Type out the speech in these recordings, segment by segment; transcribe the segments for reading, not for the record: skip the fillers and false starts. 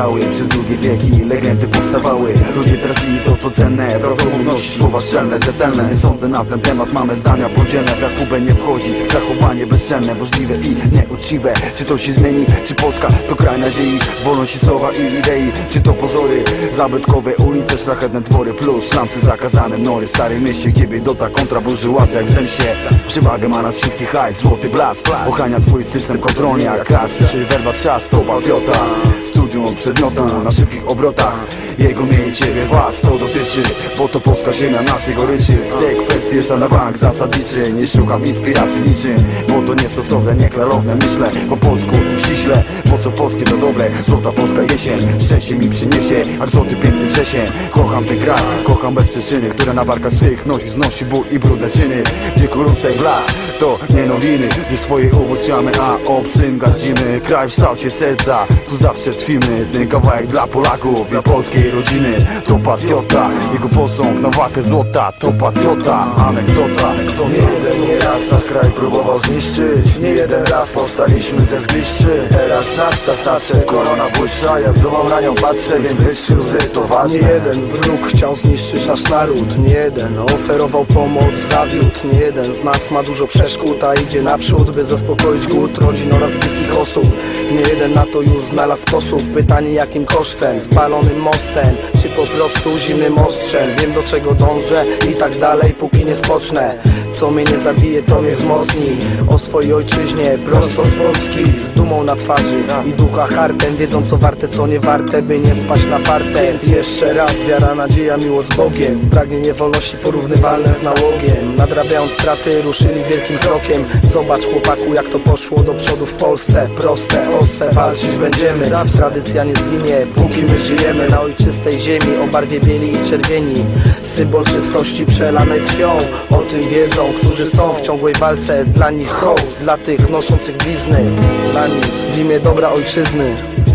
działy. Przez długie wieki legendy powstawały. Ludzie tracili to co cenne, prawdomówności, słowa szczelne, rzetelne. Nie sądzę na ten temat, mamy zdania podzielne. W rachubę nie wchodzi zachowanie bezczelne, możliwe i nieuczciwe. Czy to się zmieni? Czy Polska to kraj nadziei, wolność i słowa i idei? Czy to pozory? Zabytkowe ulice, szlachetne dwory plus szlampy zakazane nory w starym mieście, gdzie biedota kontra burżuazja jak w zemście. Przewagę ma nas wszystkich hajs, złoty blask ochania twój system kontrolny jak raz. Werba czas to patriota, studium przedmiotu na szybkich obrotach. Jego mnie i ciebie was to dotyczy, bo to polska ziemia naszego ryczy. W tej kwestii jest na bank zasadniczy. Nie szukam inspiracji niczym, bo to niestosowne, nieklarowne. Myślę po polsku ściśle, po co polskie to dobre. Złota polska jesień, szczęście mi przyniesie jak złoty piękny wrzesień. Kocham ten kraj, kocham bez przyczyny, które na barkach swych znosi ból i brudne czyny. Gdzie korupcja i blat to nie nowiny, gdzie swoje ubóstwiamy, a obcym gardzimy. Kraj w kształcie serca, tu zawsze trwimy. Ten kawałek dla Polaków, dla polskiej rodziny. To patriota, jego posąg na walkę złota. To patriota, anegdota. Nie jeden, nie raz nasz kraj próbował zniszczyć. Nie jeden raz powstaliśmy ze zgliszczy. Teraz nasz czas nadszedł, korona błyszcza. Ja z dumą na nią patrzę, więc wytrzy łzy, to ważne. Nie jeden wróg chciał zniszczyć nasz naród. Nie jeden oferował pomoc, zawiódł. Nie jeden z nas ma dużo przeszkód, a idzie naprzód, by zaspokoić głód rodzin oraz bliskich osób. Nie jeden na to już znalazł sposób. Pytanie jakim kosztem? Spalonym mostem, czy po prostu zimnym ostrzem? Wiem do czego dążę i tak dalej, póki nie spocznę. Co mnie nie zabije, to mnie wzmocni. O swojej ojczyźnie, prosto z Polski, z dumą na twarzy i ducha hartem, wiedzą co warte, co nie warte, by nie spaść na partę. Więc jeszcze raz, wiara, nadzieja, miłość z Bogiem. Pragnienie wolności porównywalne z nałogiem. Nadrabiając straty, ruszyli wielkim krokiem. Zobacz chłopaku, jak to poszło do przodu w Polsce. Proste, ostre, walczyć będziemy. Tradycja nie zginie, póki my żyjemy na ojczystej ziemi o barwie bieli i czerwieni. Symbol czystości przelanej krwią. O tym wiedzą, którzy są w ciągłej walce. Dla nich hołd, dla tych noszących blizny. Dla nich w imię dobra ojczyzny.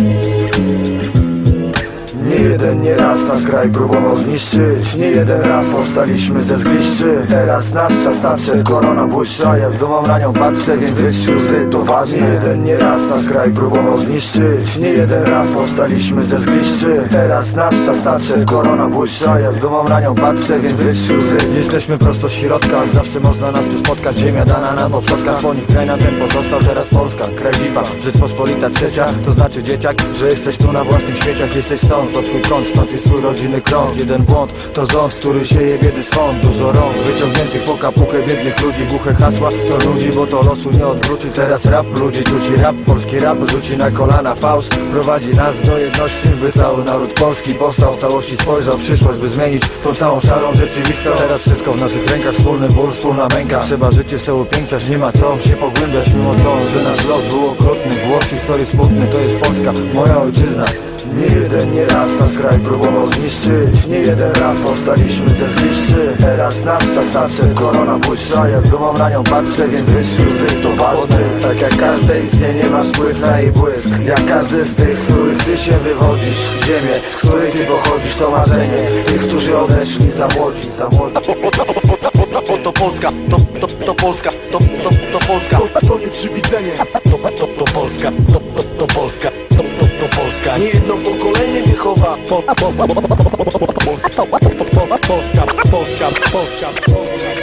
Nie jeden, nie raz nasz kraj próbował zniszczyć. Nie jeden raz powstaliśmy ze zgliszczy. Teraz nasz czas nadszedł, korona błyszcza. Ja z dumą na nią patrzę, więc wytrzy łzy, to ważne. Nie jeden, nie raz nasz kraj próbował zniszczyć. Nie jeden raz powstaliśmy ze zgliszczy. Teraz nasz czas nadszedł, korona błyszcza. Ja z dumą na nią patrzę, więc wytrzy łzy. Jesteśmy prosto z środka, od zawsze można nas tu spotkać. Ziemia dana nam po przodkach, po nich kraj na ten pozostał. Teraz Polska, kraj lipa, Rzeczpospolita trzecia. To znaczy dzieciak, że jesteś tu na własnych świeciach. Jesteś stąd, to twój kąt, stąd jest swój rodzinny krąg. Jeden błąd to rząd, który sieje biedy swąd. Dużo rąk wyciągniętych po kapuchę biednych ludzi. Buche hasła to ludzi, bo to losu nie odwróci. Teraz rap ludzi cuci, rap, polski rap rzuci na kolana Faust. Prowadzi nas do jedności, by cały naród polski powstał. W całości spojrzał w przyszłość, by zmienić tą całą szarą rzeczywistość. Teraz wszystko w naszych rękach, wspólny ból, wspólna męka. Trzeba życie sobie upiększać, nie ma co się pogłębiać. Mimo to, że nasz los był okrutny, głos historii smutny. To jest Polska, moja ojczyzna. Nie jeden, nie raz nasz kraj próbował zniszczyć. Nie jeden raz powstaliśmy ze zgliszczy. Teraz nasz czas nadszedł, korona błyszcza. Ja z dumą na nią patrzę, więc wytrzy łzy, to ważne. Tak jak każde istnienie masz wpływ na jej błysk. Jak każdy z tych, z których ty się wywodzisz. Ziemię, z której ty pochodzisz, to marzenie tych, którzy odeszli za młodzi, za młodzi. To Polska, to Polska, to Polska. To nie przywidzenie. To Polska, to Polska, to Polska. Nie jedno pokolenie wychowa. Polska, Polska, Polska.